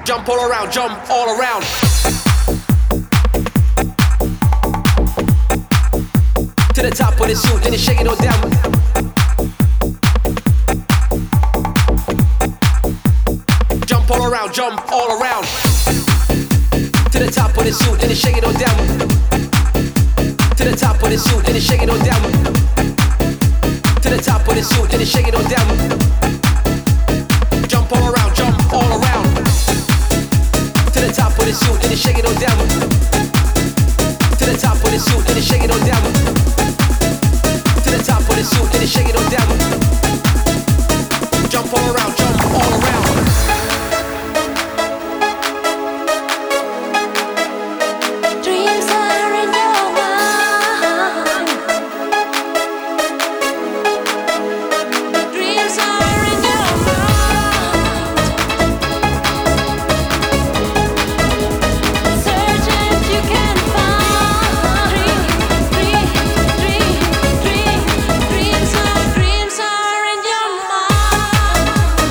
Jump all around, jump all around. To the top of the suit, then you shake it all down. Jump all around, jump all around. To the top of the suit, then you shake it all down. To the top of the suit, then you shake it all down. To the top of the suit, then you shake it all down. Jump all around, jump all around. To the top of the suit, then you shake it all down. To the top of the suit, then you shake it all down. To the top of the suit, then you shake it all down. Jump all around, jump all around. Dreams are in your mind. Dreams are in your mind. Search and you can find. Dreams are in your mind.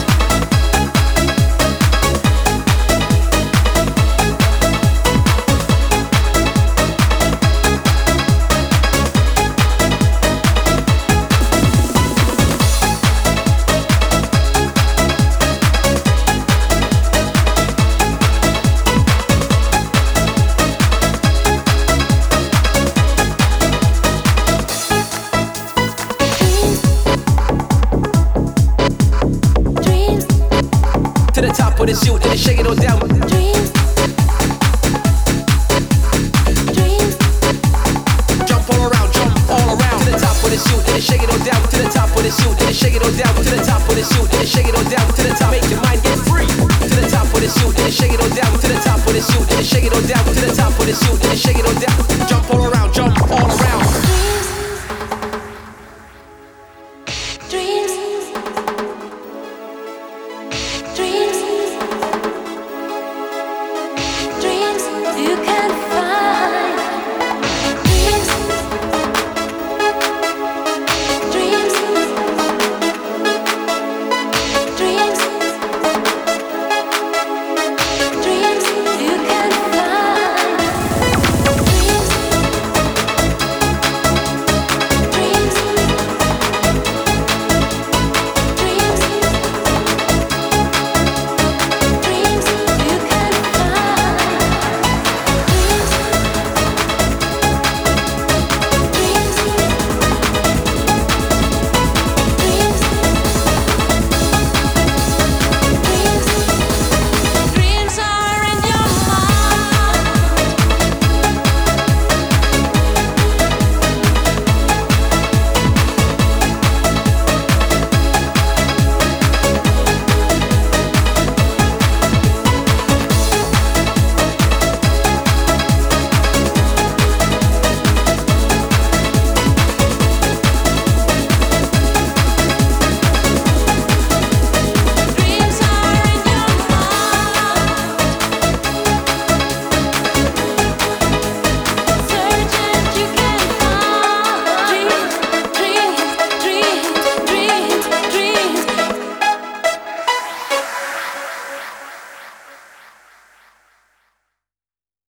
Dreams, To the top of the suit, then you shake it all down. dreams, dreams, Jump all around, jump all around. To the top of the suit, then you shake it all down. To the top of the suit, then you shake it all down. To the top of the suit, then you shake it all down. To the top, make your mind get free. To the top of the suit, then you shake it all down. To the top of the suit, then you shake it all down. To the top of the suit, then you shake it all down. Jump all around, jump